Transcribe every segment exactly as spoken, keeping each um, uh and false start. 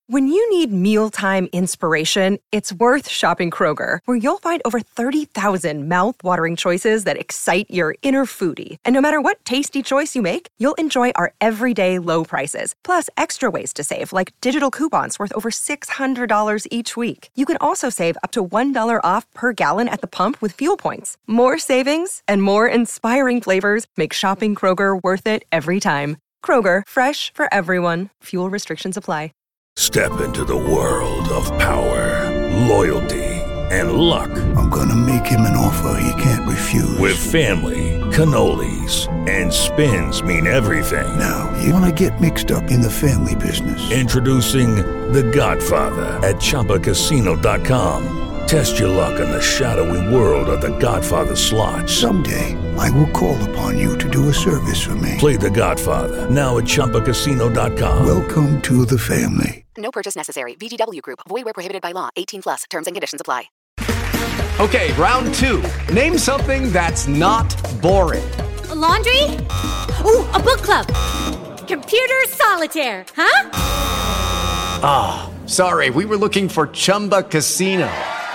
When you need mealtime inspiration, it's worth shopping Kroger, where you'll find over thirty thousand mouth-watering choices that excite your inner foodie. And no matter what tasty choice you make, you'll enjoy our everyday low prices, plus extra ways to save, like digital coupons worth over six hundred dollars each week. You can also save up to one dollar off per gallon at the pump with fuel points. More savings and more inspiring flavors make shopping Kroger worth it every time. Kroger, fresh for everyone. Fuel restrictions apply. Step into the world of power, loyalty, and luck. I'm gonna make him an offer he can't refuse. With family, cannolis, and spins mean everything. Now, you wanna get mixed up in the family business. Introducing The Godfather at Chumba Casino dot com. Test your luck in the shadowy world of The Godfather slot. Someday, I will call upon you to do a service for me. Play The Godfather, now at Chumba Casino dot com. Welcome to the family. No purchase necessary. V G W Group. Void where prohibited by law. eighteen plus. Terms and conditions apply. Okay, round two. Name something that's not boring. A laundry? Ooh, a book club. Computer solitaire, huh? Ah, oh, sorry. We were looking for Chumba Casino.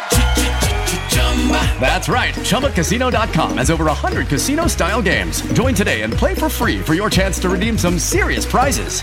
That's right. Chumba Casino dot com has over one hundred casino-style games. Join today and play for free for your chance to redeem some serious prizes.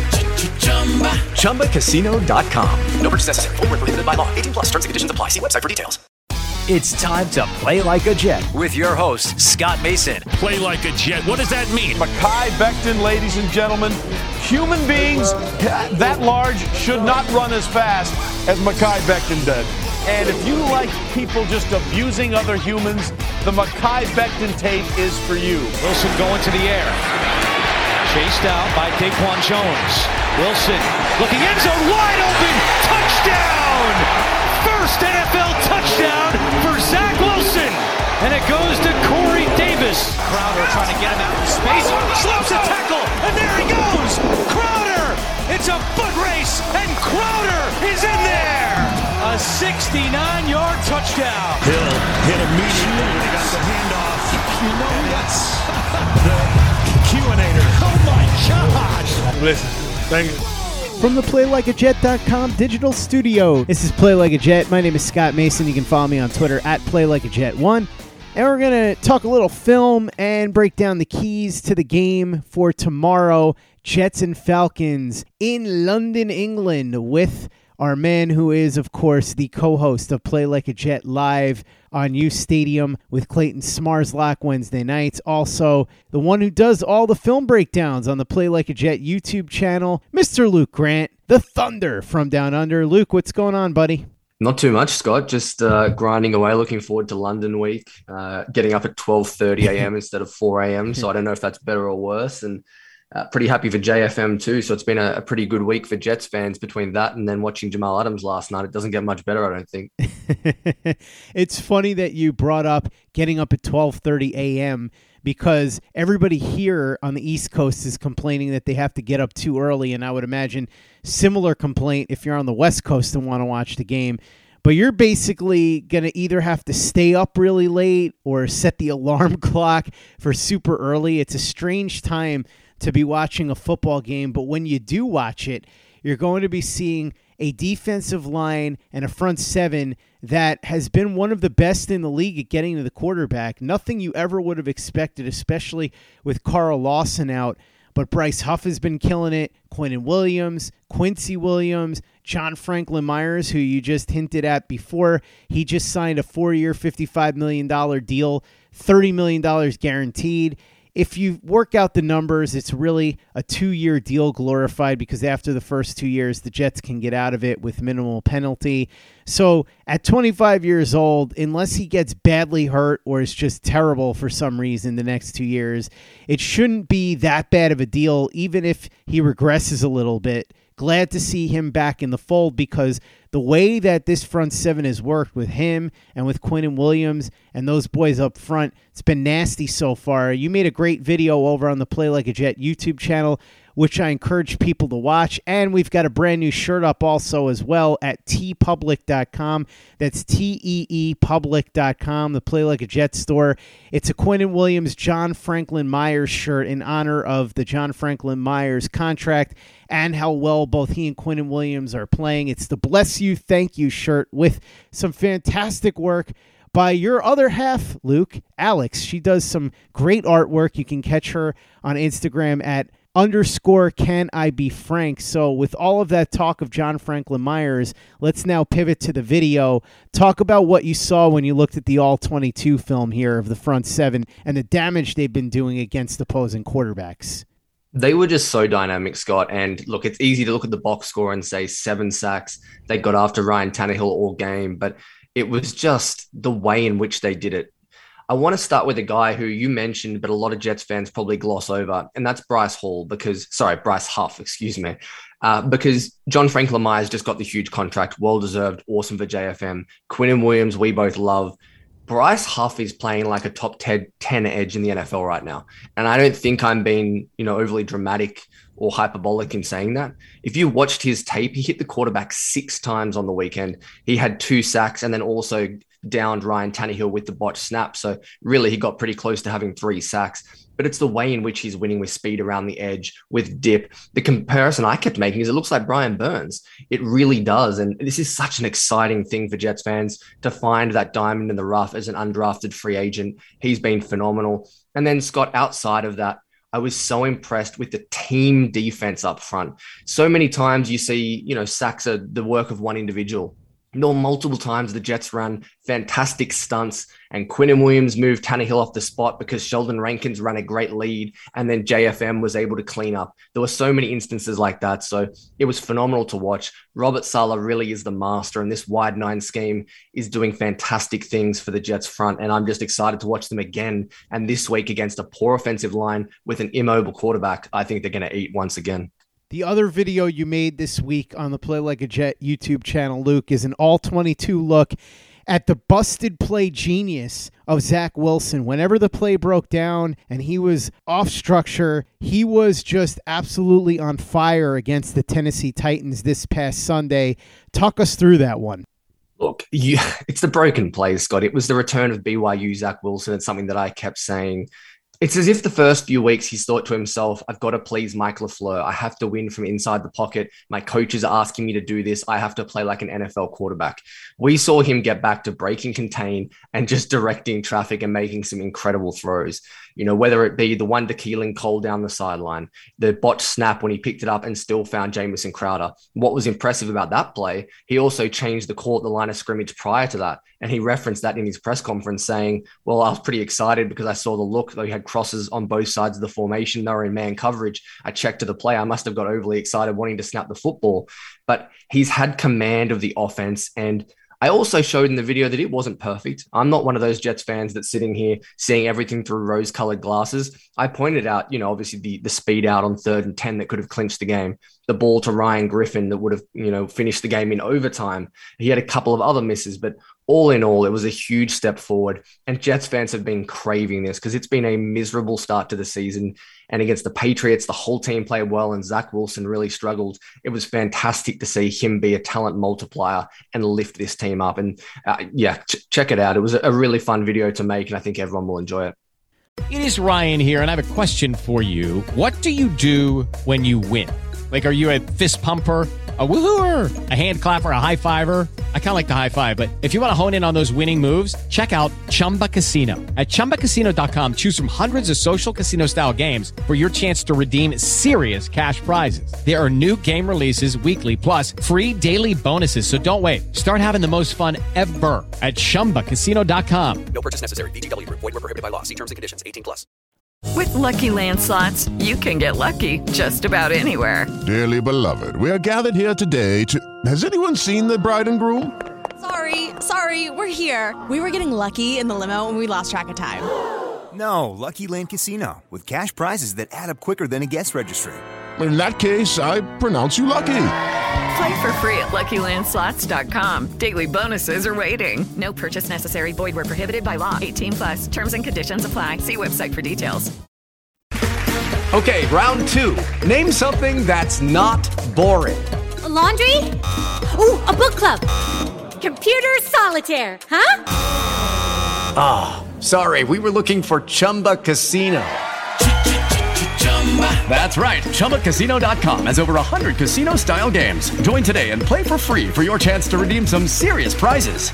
Chumba Casino dot com. No purchase necessary. Void where prohibited by law. eighteen plus. Terms and conditions apply. See website for details. It's time to play like a Jet with your host, Scott Mason. Play like a Jet. What does that mean? Mekhi Becton, ladies and gentlemen. Human beings that large should not run as fast as Mekhi Becton did. And if you like people just abusing other humans, the Mekhi Becton tape is for you. Wilson going to the air. Chased out by Daquan Jones. Wilson looking end zone, wide open, touchdown! First N F L touchdown for Zach Wilson. And it goes to Corey Davis. Crowder trying to get him out in space. Slips a tackle, and there he goes! Crowder! It's a foot race, and Crowder is in there! A sixty-nine-yard touchdown. Hill hit immediately when he got the handoff. You know that's the Q-inator. Oh my gosh! Listen, thank you. From the play like a jet dot com digital studio, this is Play Like a Jet. My name is Scott Mason. You can follow me on Twitter at Play Like A Jet one. And we're going to talk a little film and break down the keys to the game for tomorrow. Jets and Falcons in London, England, with our man who is, of course, the co-host of Play Like a Jet live on U Stadium with Clayton Smarslock Wednesday nights. Also, the one who does all the film breakdowns on the Play Like a Jet YouTube channel, Mister Luke Grant, the Thunder from Down Under. Luke, what's going on, buddy? Not too much, Scott. Just uh, grinding away, looking forward to London week, uh, getting up at twelve thirty a.m. instead of four a.m. So I don't know if that's better or worse. And Uh, pretty happy for J F M too. So it's been a, a pretty good week for Jets fans between that and then watching Jamal Adams last night. It doesn't get much better, I don't think. It's funny that you brought up getting up at twelve thirty a.m. because everybody here on the East Coast is complaining that they have to get up too early. And I would imagine similar complaint if you're on the West Coast and want to watch the game. But you're basically going to either have to stay up really late or set the alarm clock for super early. It's a strange time to be watching a football game, but when you do watch it, you're going to be seeing a defensive line and a front seven that has been one of the best in the league at getting to the quarterback. Nothing you ever would have expected, especially with Carl Lawson out. But Bryce Huff has been killing it. Quinnen Williams, Quincy Williams, John Franklin Myers, who you just hinted at before. He just signed a four-year, fifty-five million dollars deal, thirty million dollars guaranteed. If you work out the numbers, it's really a two-year deal glorified because after the first two years, the Jets can get out of it with minimal penalty. So at twenty-five years old, unless he gets badly hurt or is just terrible for some reason the next two years, it shouldn't be that bad of a deal, even if he regresses a little bit. Glad to see him back in the fold because the way that this front seven has worked with him and with Quinnen Williams and those boys up front, it's been nasty so far. You made a great video over on the Play Like a Jet YouTube channel, which I encourage people to watch. And we've got a brand new shirt up also as well at tee public dot com. That's T E E public dot com, the Play Like a Jet store. It's a Quinnen Williams, John Franklin Myers shirt in honor of the John Franklin Myers contract and how well both he and Quinnen Williams are playing. It's the Bless You, Thank You shirt with some fantastic work by your other half, Luke, Alex. She does some great artwork. You can catch her on Instagram at underscore can I be Frank. So with all of that talk of John Franklin Myers, let's now pivot to the video. Talk about what you saw when you looked at the all twenty-two film here of the front seven and the damage they've been doing against opposing quarterbacks. They were just so dynamic, Scott. And look, it's easy to look at the box score and say seven sacks. They got after Ryan Tannehill all game, but it was just the way in which they did it. I want to start with a guy who you mentioned, but a lot of Jets fans probably gloss over, and that's Bryce Hall because, sorry, Bryce Huff, excuse me, uh, because John Franklin Myers just got the huge contract, well-deserved, awesome for J F M. Quinnen Williams, we both love. Bryce Huff is playing like a top ten edge in the N F L right now. And I don't think I'm being, you know, overly dramatic or hyperbolic in saying that. If you watched his tape, he hit the quarterback six times on the weekend. He had two sacks and then also downed Ryan Tannehill with the botched snap. So really, he got pretty close to having three sacks. But it's the way in which he's winning with speed around the edge, with dip. The comparison I kept making is it looks like Brian Burns. It really does. And this is such an exciting thing for Jets fans to find that diamond in the rough as an undrafted free agent. He's been phenomenal. And then, Scott, outside of that, I was so impressed with the team defense up front. So many times you see, you know, sacks are the work of one individual. No, multiple times the Jets run fantastic stunts and Quinnen Williams moved Tannehill off the spot because Sheldon Rankins ran a great lead and then J F M was able to clean up. There were so many instances like that. So it was phenomenal to watch. Robert Saleh really is the master and this wide nine scheme is doing fantastic things for the Jets front. And I'm just excited to watch them again. And this week against a poor offensive line with an immobile quarterback, I think they're going to eat once again. The other video you made this week on the Play Like a Jet YouTube channel, Luke, is an all twenty-two look at the busted play genius of Zach Wilson. Whenever the play broke down and he was off structure, he was just absolutely on fire against the Tennessee Titans this past Sunday. Talk us through that one. Look, you, it's the broken play, Scott. It was the return of B Y U Zach Wilson. It's something that I kept saying. It's as if the first few weeks he's thought to himself, I've got to please Mike LaFleur. I have to win from inside the pocket. My coaches are asking me to do this. I have to play like an N F L quarterback. We saw him get back to break and contain and just directing traffic and making some incredible throws. You know, whether it be the one to Keelan Cole down the sideline, the botched snap when he picked it up and still found Jamison Crowder. What was impressive about that play, he also changed the call at the line of scrimmage prior to that. And he referenced that in his press conference saying, well, I was pretty excited because I saw the look, though he had crosses on both sides of the formation. They were in man coverage. I checked to the play. I must have got overly excited wanting to snap the football. But he's had command of the offense. And I also showed in the video that it wasn't perfect. I'm not one of those Jets fans that's sitting here seeing everything through rose-colored glasses. I pointed out, you know, obviously the, the speed out on third and ten that could have clinched the game, the ball to Ryan Griffin that would have, you know, finished the game in overtime. He had a couple of other misses, but all in all, it was a huge step forward. And Jets fans have been craving this because it's been a miserable start to the season. And against the Patriots, the whole team played well and Zach Wilson really struggled. It was fantastic to see him be a talent multiplier and lift this team up. And uh, yeah, ch- check it out. It was a really fun video to make, and I think everyone will enjoy it. It is Ryan here, and I have a question for you. What do you do when you win? Like, are you a fist pumper, a woohooer, a hand clapper, a high fiver? I kind of like the high five, but if you want to hone in on those winning moves, check out Chumba Casino. At Chumba Casino dot com, choose from hundreds of social casino style games for your chance to redeem serious cash prizes. There are new game releases weekly, plus free daily bonuses. So don't wait. Start having the most fun ever at Chumba Casino dot com. No purchase necessary. V G W Group. Void where prohibited by law. See terms and conditions. eighteen plus. With Lucky Land Slots, you can get lucky just about anywhere. Dearly beloved, we are gathered here today to... Has anyone seen the bride and groom? Sorry, sorry, we're here. We were getting lucky in the limo and we lost track of time. No, Lucky Land Casino, with cash prizes that add up quicker than a guest registry. In that case, I pronounce you lucky. Play for free at Lucky Land Slots dot com. Daily bonuses are waiting. No purchase necessary. Void where prohibited by law. eighteen plus. Terms and conditions apply. See website for details. Okay, round two. Name something that's not boring. A laundry? Ooh, a book club. Computer solitaire, huh? Ah, oh, sorry. We were looking for Chumba Casino. That's right. Chumba Casino dot com has over one hundred casino-style games. Join today and play for free for your chance to redeem some serious prizes.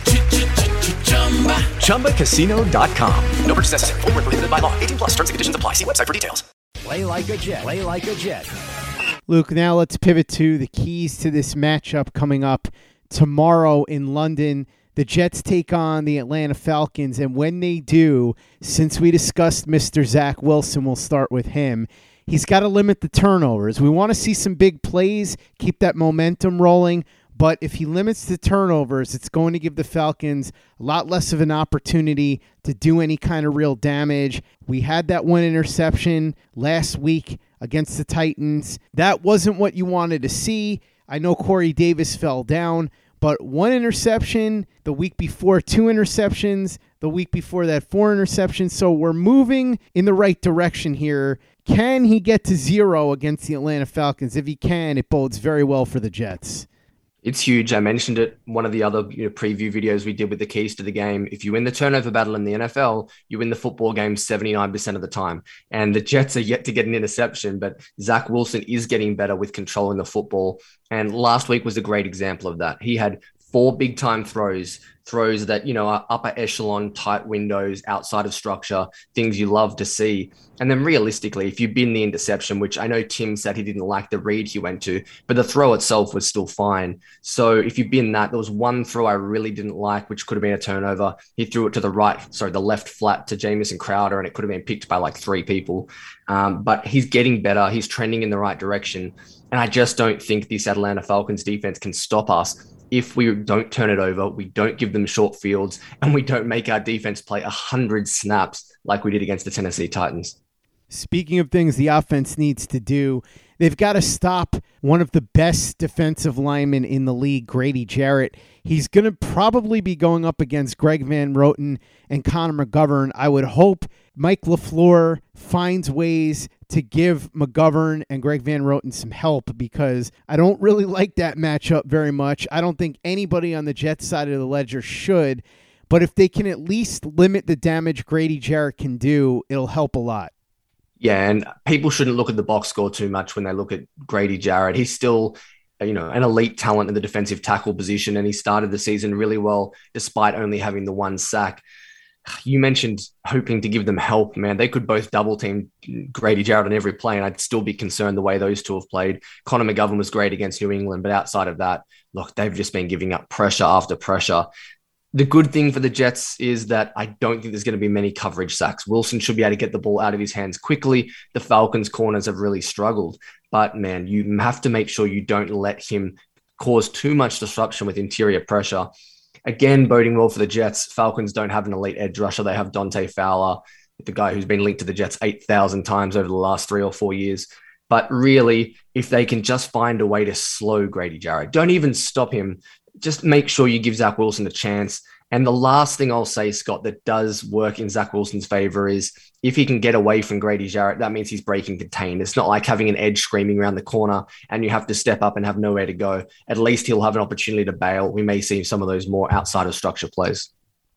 Chumba Casino dot com. No purchase necessary. Void where prohibited by law. eighteen plus. Terms and conditions apply. See website for details. Play like a Jet. Play like a Jet. Luke, now let's pivot to the keys to this matchup coming up tomorrow in London. The Jets take on the Atlanta Falcons, and when they do, since we discussed Mister Zach Wilson, we'll start with him. He's got to limit the turnovers. We want to see some big plays, keep that momentum rolling, but if he limits the turnovers, it's going to give the Falcons a lot less of an opportunity to do any kind of real damage. We had that one interception last week against the Titans. That wasn't what you wanted to see. I know Corey Davis fell down, but one interception the week before, two interceptions the week before that, four interceptions. So we're moving in the right direction here. Can he get to zero against the Atlanta Falcons? If he can, it bodes very well for the Jets. It's huge. I mentioned it. One of the other you know, preview videos we did with the keys to the game. If you win the turnover battle in the N F L, you win the football game seventy-nine percent of the time. And the Jets are yet to get an interception, but Zach Wilson is getting better with controlling the football. And last week was a great example of that. He had four big time throws, throws that, you know, are upper echelon, tight windows, outside of structure, things you love to see. And then realistically, if you bin the interception, which I know Tim said he didn't like the read he went to, but the throw itself was still fine. So if you bin that, there was one throw I really didn't like, which could have been a turnover. He threw it to the right, sorry, the left flat to Jamison Crowder, and it could have been picked by like three people. Um, but he's getting better. He's trending in the right direction. And I just don't think this Atlanta Falcons defense can stop us if we don't turn it over, we don't give them short fields, and we don't make our defense play one hundred snaps like we did against the Tennessee Titans. Speaking of things the offense needs to do, they've got to stop one of the best defensive linemen in the league, Grady Jarrett. He's going to probably be going up against Greg Van Roten and Connor McGovern. I would hope Mike LaFleur finds ways to give McGovern and Greg Van Roten some help, because I don't really like that matchup very much. I don't think anybody on the Jets side of the ledger should, but if they can at least limit the damage Grady Jarrett can do, it'll help a lot. Yeah, and people shouldn't look at the box score too much when they look at Grady Jarrett. He's still, you know, an elite talent in the defensive tackle position, and he started the season really well despite only having the one sack. You mentioned hoping to give them help, man. They could both double team Grady Jarrett on every play, and I'd still be concerned the way those two have played. Connor McGovern was great against New England, but outside of that, look, they've just been giving up pressure after pressure. The good thing for the Jets is that I don't think there's going to be many coverage sacks. Wilson should be able to get the ball out of his hands quickly. The Falcons' corners have really struggled. But, man, you have to make sure you don't let him cause too much disruption with interior pressure. Again, boding well for the Jets. Falcons don't have an elite edge rusher. They have Dante Fowler, the guy who's been linked to the Jets eight thousand times over the last three or four years. But really, if they can just find a way to slow Grady Jarrett, don't even stop him. Just make sure you give Zach Wilson a chance. And the last thing I'll say, Scott, that does work in Zach Wilson's favor is if he can get away from Grady Jarrett, that means he's breaking contained. It's not like having an edge screaming around the corner and you have to step up and have nowhere to go. At least he'll have an opportunity to bail. We may see some of those more outside of structure plays.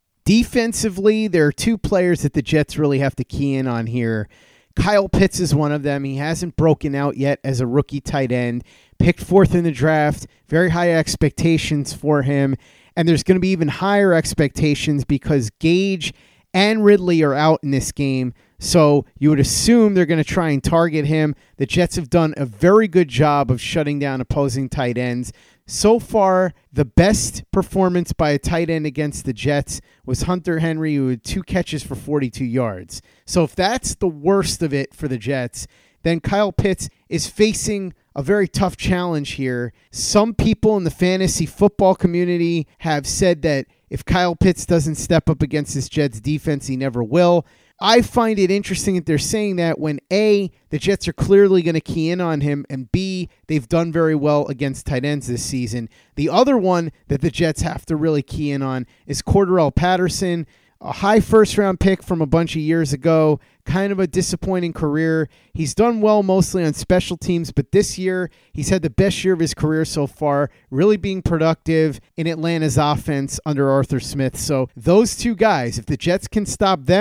Defensively, there are two players that the Jets really have to key in on here. Kyle Pitts is one of them. He hasn't broken out yet as a rookie tight end. Picked fourth in the draft. Very high expectations for him. And there's going to be even higher expectations because Gage and Ridley are out in this game. So you would assume they're going to try and target him. The Jets have done a very good job of shutting down opposing tight ends. So far, the best performance by a tight end against the Jets was Hunter Henry, who had two catches for forty-two yards. So if that's the worst of it for the Jets, then Kyle Pitts is facing a very tough challenge here. Some people in the fantasy football community have said that if Kyle Pitts doesn't step up against this Jets defense, he never will. I find it interesting that they're saying that when A, the Jets are clearly going to key in on him, and B, they've done very well against tight ends this season. The other one that the Jets have to really key in on is Cordarrelle Patterson, a high first-round pick from a bunch of years ago, kind of a disappointing career. He's done well mostly on special teams, but this year he's had the best year of his career so far, really being productive in Atlanta's offense under Arthur Smith. So those two guys, if the Jets can stop them,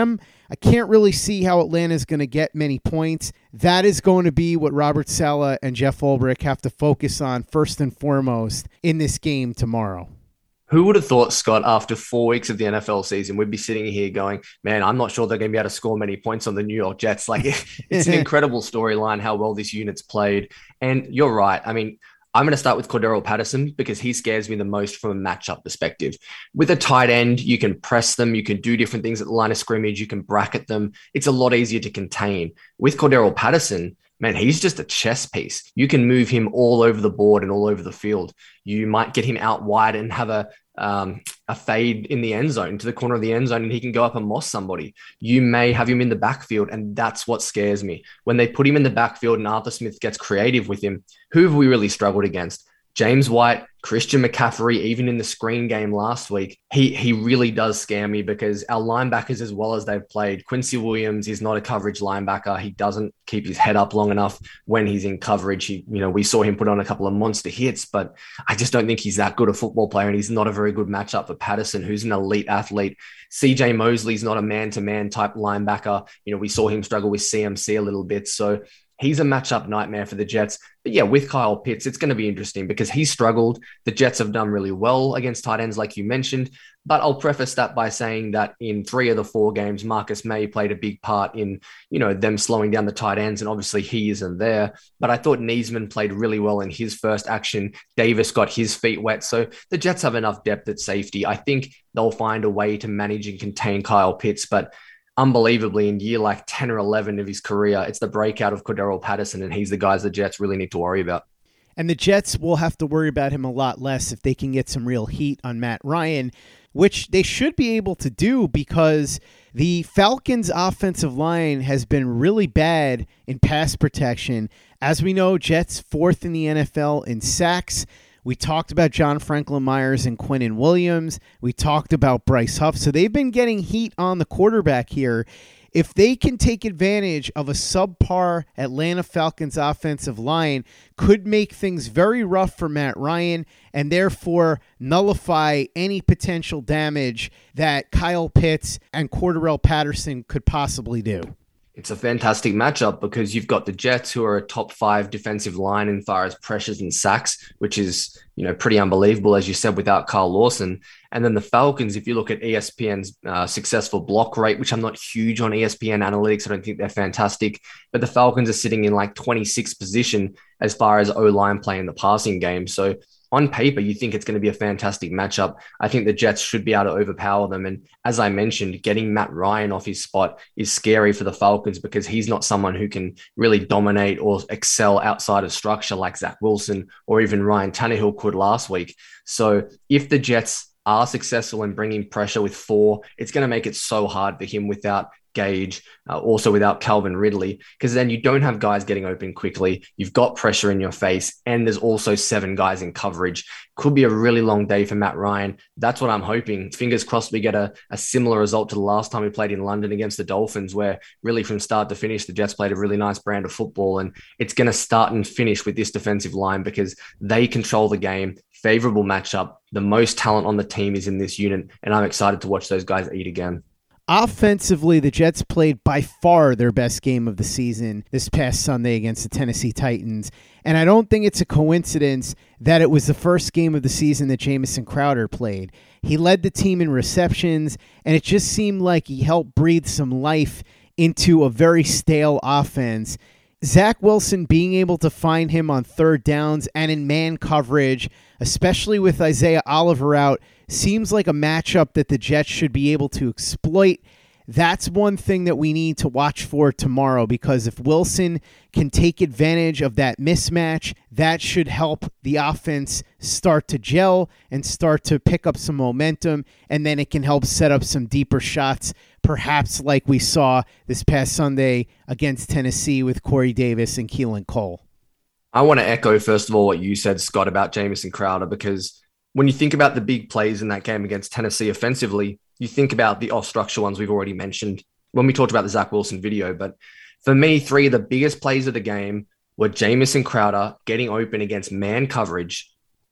I can't really see how Atlanta's going to get many points. That is going to be what Robert Saleh and Jeff Ulbrich have to focus on first and foremost in this game tomorrow. Who would have thought, Scott, after four weeks of the N F L season, we'd be sitting here going, man, I'm not sure they're going to be able to score many points on the New York Jets. Like, it's an incredible storyline how well this unit's played. And you're right. I mean, I'm going to start with Cordarrelle Patterson because he scares me the most from a matchup perspective. With a tight end, you can press them. You can do different things at the line of scrimmage. You can bracket them. It's a lot easier to contain. With Cordarrelle Patterson, man, he's just a chess piece. You can move him all over the board and all over the field. You might get him out wide and have a um, a fade in the end zone to the corner of the end zone, and he can go up and moss somebody. You may have him in the backfield, and that's what scares me. When they put him in the backfield and Arthur Smith gets creative with him, who have we really struggled against? James White, Christian McCaffrey, even in the screen game last week, he he really does scare me because our linebackers, as well as they've played, Quincy Williams is not a coverage linebacker. He doesn't keep his head up long enough when he's in coverage. He, you know, we saw him put on a couple of monster hits, but I just don't think he's that good a football player, and he's not a very good matchup for Patterson, who's an elite athlete. C J Mosley's not a man-to-man type linebacker. You know, we saw him struggle with C M C a little bit, so he's a matchup nightmare for the Jets. But yeah, with Kyle Pitts, it's going to be interesting because he struggled. The Jets have done really well against tight ends, like you mentioned. But I'll preface that by saying that in three of the four games, Marcus May played a big part in, you know, them slowing down the tight ends. And obviously he isn't there. But I thought Niesman played really well in his first action. Davis got his feet wet. So the Jets have enough depth at safety. I think they'll find a way to manage and contain Kyle Pitts. But unbelievably, in year like ten or eleven of his career, it's the breakout of Cordarrelle Patterson, and he's the guys the Jets really need to worry about. And the Jets will have to worry about him a lot less if they can get some real heat on Matt Ryan, which they should be able to do because the Falcons' offensive line has been really bad in pass protection. As we know, Jets fourth in the N F L in sacks. We talked about John Franklin Myers and Quinnen Williams. We talked about Bryce Huff. So they've been getting heat on the quarterback here. If they can take advantage of a subpar Atlanta Falcons offensive line, could make things very rough for Matt Ryan and therefore nullify any potential damage that Kyle Pitts and Cordarrelle Patterson could possibly do. It's a fantastic matchup because you've got the Jets, who are a top five defensive line in far as pressures and sacks, which is, you know, pretty unbelievable, as you said, without Carl Lawson. And then the Falcons, if you look at E S P N's uh, successful block rate, which I'm not huge on E S P N analytics, I don't think they're fantastic, but the Falcons are sitting in like twenty-sixth position as far as O-line play in the passing game. So on paper, you think it's going to be a fantastic matchup. I think the Jets should be able to overpower them. And as I mentioned, getting Matt Ryan off his spot is scary for the Falcons because he's not someone who can really dominate or excel outside of structure like Zach Wilson or even Ryan Tannehill could last week. So if the Jets are successful in bringing pressure with four, it's going to make it so hard for him without Gage, uh, also without Calvin Ridley, because then you don't have guys getting open quickly. You've got pressure in your face, and there's also seven guys in coverage. Could be a really long day for Matt Ryan. That's what I'm hoping. Fingers crossed we get a, a similar result to the last time we played in London against the Dolphins, where really from start to finish, the Jets played a really nice brand of football, and it's going to start and finish with this defensive line because they control the game. Favorable matchup. The most talent on the team is in this unit, and I'm excited to watch those guys eat again. Offensively, the Jets played by far their best game of the season this past Sunday against the Tennessee Titans. And I don't think it's a coincidence that it was the first game of the season that Jamison Crowder played. He led the team in receptions, and it just seemed like he helped breathe some life into a very stale offense. Zach Wilson being able to find him on third downs and in man coverage, especially with Isaiah Oliver out, seems like a matchup that the Jets should be able to exploit. That's one thing that we need to watch for tomorrow, because if Wilson can take advantage of that mismatch, that should help the offense start to gel and start to pick up some momentum, and then it can help set up some deeper shots, perhaps like we saw this past Sunday against Tennessee with Corey Davis and Keelan Cole. I want to echo, first of all, what you said, Scott, about Jamison Crowder, because when you think about the big plays in that game against Tennessee offensively, you think about the off-structure ones we've already mentioned when we talked about the Zach Wilson video. But for me, three of the biggest plays of the game were Jamison Crowder getting open against man coverage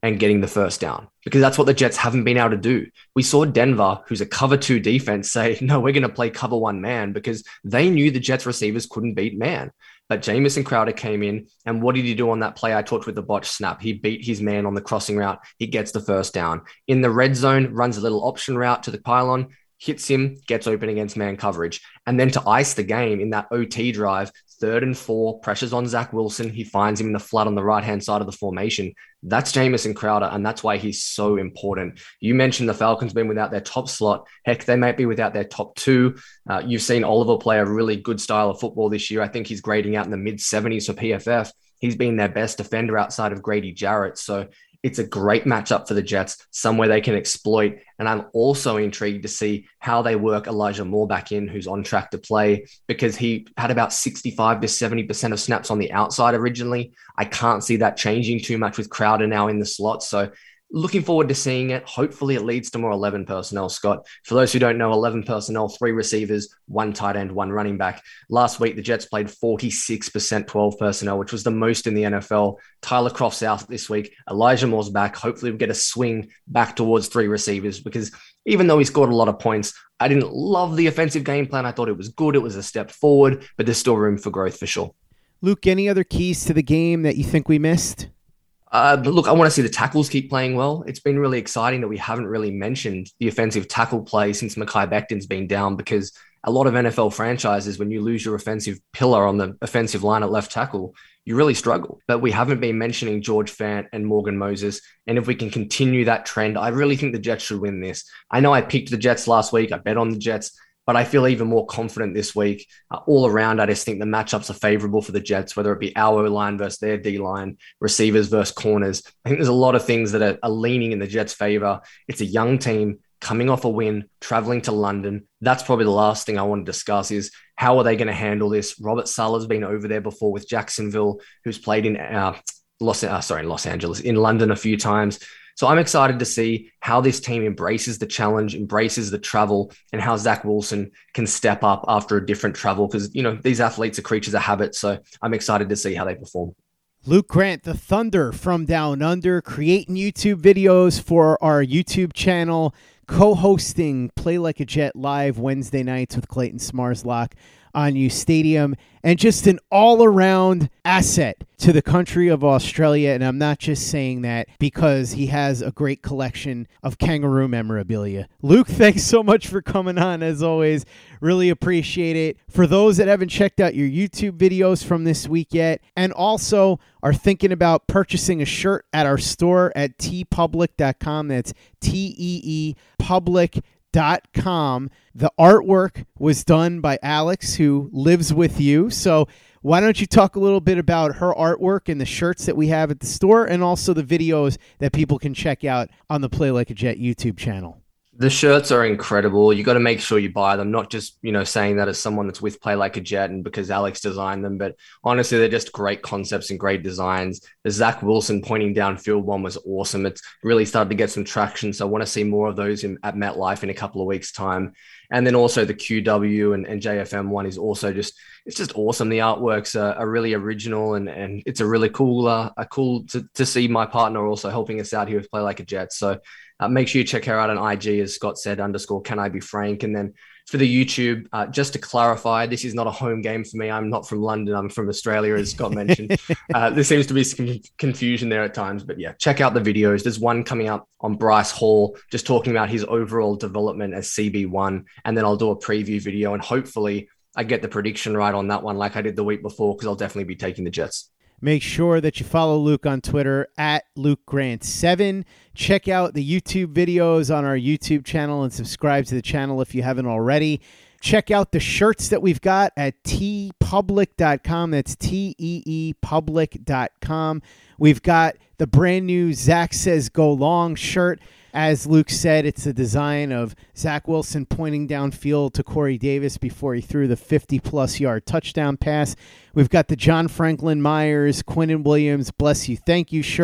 and getting the first down, because that's what the Jets haven't been able to do. We saw Denver, who's a cover two defense, say, no, we're going to play cover one man, because they knew the Jets receivers couldn't beat man. But Jamison Crowder came in, and what did he do on that play I talked with the botch snap? He beat his man on the crossing route. He gets the first down. In the red zone, runs a little option route to the pylon, hits him, gets open against man coverage. And then to ice the game in that O T drive, third and four, pressures on Zach Wilson. He finds him in the flat on the right-hand side of the formation. That's Jamison Crowder, and that's why he's so important. You mentioned the Falcons being without their top slot. Heck, they might be without their top two. Uh, you've seen Oliver play a really good style of football this year. I think he's grading out in the mid seventies for P F F. He's been their best defender outside of Grady Jarrett. So it's a great matchup for the Jets, somewhere they can exploit. And I'm also intrigued to see how they work Elijah Moore back in, who's on track to play, because he had about sixty-five to seventy percent of snaps on the outside originally. I can't see that changing too much with Crowder now in the slot. So looking forward to seeing it. Hopefully it leads to more eleven personnel, Scott. For those who don't know, eleven personnel, three receivers, one tight end, one running back. Last week, the Jets played forty-six percent twelve personnel, which was the most in the N F L. Tyler Kroft's out this week. Elijah Moore's back. Hopefully we'll get a swing back towards three receivers, because even though he scored a lot of points, I didn't love the offensive game plan. I thought it was good. It was a step forward, but there's still room for growth for sure. Luke, any other keys to the game that you think we missed? Uh, but look, I want to see the tackles keep playing well. It's been really exciting that we haven't really mentioned the offensive tackle play since Mekhi Becton's been down, because a lot of N F L franchises, when you lose your offensive pillar on the offensive line at left tackle, you really struggle. But we haven't been mentioning George Fant and Morgan Moses. And if we can continue that trend, I really think the Jets should win this. I know I picked the Jets last week. I bet on the Jets, but I feel even more confident this week. Uh, all around, I just think the matchups are favorable for the Jets, whether it be our O-line versus their D-line, receivers versus corners. I think there's a lot of things that are, are leaning in the Jets' favor. It's a young team coming off a win, traveling to London. That's probably the last thing I want to discuss is how are they going to handle this? Robert Saleh's been over there before with Jacksonville, who's played in uh, Los, uh, sorry, Los Angeles, in London a few times. So I'm excited to see how this team embraces the challenge, embraces the travel, and how Zach Wilson can step up after a different travel, because, you know, these athletes are creatures of habit. So I'm excited to see how they perform. Luke Grant, the Thunder from Down Under, creating YouTube videos for our YouTube channel, co-hosting Play Like a Jet live Wednesday nights with Clayton Smarslock on U Stadium, and just an all-around asset to the country of Australia. And I'm not just saying that because he has a great collection of kangaroo memorabilia. Luke, thanks so much for coming on, as always. Really appreciate it. For those that haven't checked out your YouTube videos from this week yet, and also are thinking about purchasing a shirt at our store at tee public dot com, that's T E E public dot com. The artwork was done by Alex, who lives with you. So why don't you talk a little bit about her artwork and the shirts that we have at the store, and also the videos that people can check out on the Play Like a Jet YouTube channel? The shirts are incredible. You got to make sure you buy them, not just, you know, saying that as someone that's with Play Like a Jet and because Alex designed them, but honestly, they're just great concepts and great designs. The Zach Wilson pointing downfield one was awesome. It's really started to get some traction. So I want to see more of those in, at MetLife in a couple of weeks' time. And then also the Q W and, and J F M one is also just, it's just awesome. The artworks are, are really original, and, and it's a really cool, uh, a cool to, to see my partner also helping us out here with Play Like a Jet. So Uh, make sure you check her out on I G, as Scott said, underscore Can I Be Frank. And then for the YouTube, uh, just to clarify, this is not a home game for me. I'm not from London. I'm from Australia, as Scott mentioned. uh, there seems to be some confusion there at times. But yeah, check out the videos. There's one coming up on Bryce Hall, just talking about his overall development as C B one. And then I'll do a preview video, and hopefully I get the prediction right on that one like I did the week before, because I'll definitely be taking the Jets. Make sure that you follow Luke on Twitter at Luke Grant seven. Check out the YouTube videos on our YouTube channel and subscribe to the channel if you haven't already. Check out the shirts that we've got at tee public dot com. That's T E E public dot com. We've got the brand new Zach Says Go Long shirt. As Luke said, it's a design of Zach Wilson pointing downfield to Corey Davis before he threw the fifty-plus yard touchdown pass. We've got the John Franklin Myers, Quinnen Williams, Bless You, Thank You shirt.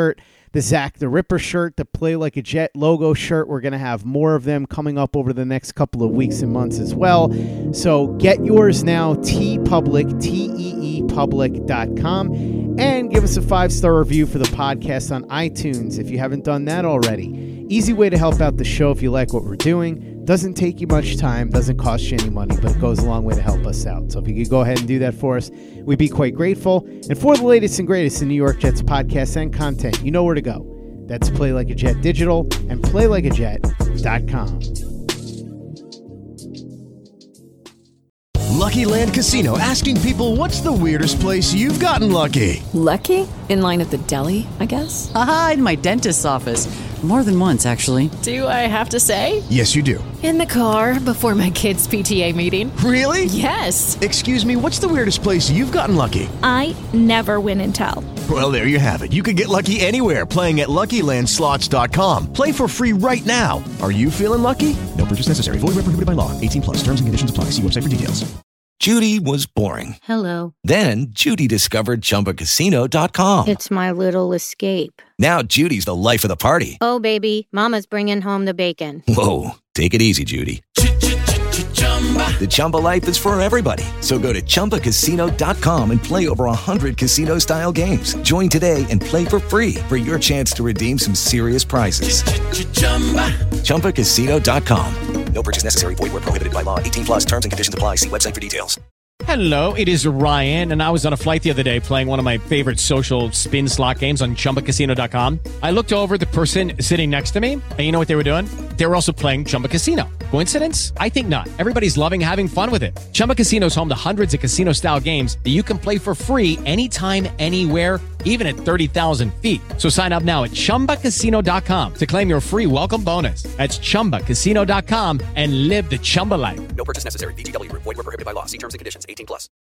the Zach the Ripper shirt, the Play Like a Jet logo shirt. We're going to have more of them coming up over the next couple of weeks and months as well. So get yours now, TeePublic, T E E public dot com, and give us a five-star review for the podcast on iTunes if you haven't done that already. Easy way to help out the show if you like what we're doing. Doesn't take you much time, doesn't cost you any money, but it goes a long way to help us out. So if you could go ahead and do that for us, we'd be quite grateful. And for the latest and greatest in New York Jets podcasts and content, you know where to go. That's Play Like a Jet Digital and play like a jet dot com. Lucky Land Casino, asking people, what's the weirdest place you've gotten lucky? Lucky? In line at the deli, I guess? Aha, in my dentist's office. More than once, actually. Do I have to say? Yes, you do. In the car before my kids' P T A meeting. Really? Yes. Excuse me, what's the weirdest place you've gotten lucky? I never win and tell. Well, there you have it. You can get lucky anywhere, playing at Lucky Land Slots dot com. Play for free right now. Are you feeling lucky? No purchase necessary. Void where prohibited by law. eighteen plus. Terms and conditions apply. See website for details. Judy was boring. Hello. Then Judy discovered Chumba Casino dot com. It's my little escape. Now Judy's the life of the party. Oh, baby, mama's bringing home the bacon. Whoa, take it easy, Judy. The Chumba life is for everybody. So go to Chumba Casino dot com and play over one hundred casino-style games. Join today and play for free for your chance to redeem some serious prizes. Chumba Casino dot com. No purchase necessary. Void where prohibited by law. eighteen plus terms and conditions apply. See website for details. Hello, it is Ryan, and I was on a flight the other day playing one of my favorite social spin slot games on Chumba Casino dot com. I looked over at the person sitting next to me, and you know what they were doing? They were also playing Chumba Casino. Coincidence? I think not. Everybody's loving having fun with it. Chumba Casino is home to hundreds of casino-style games that you can play for free anytime, anywhere, even at thirty thousand feet. So sign up now at Chumba Casino dot com to claim your free welcome bonus. That's Chumba Casino dot com and live the Chumba life. No purchase necessary. V G W. Void where prohibited by law. See terms and conditions. eighteen plus.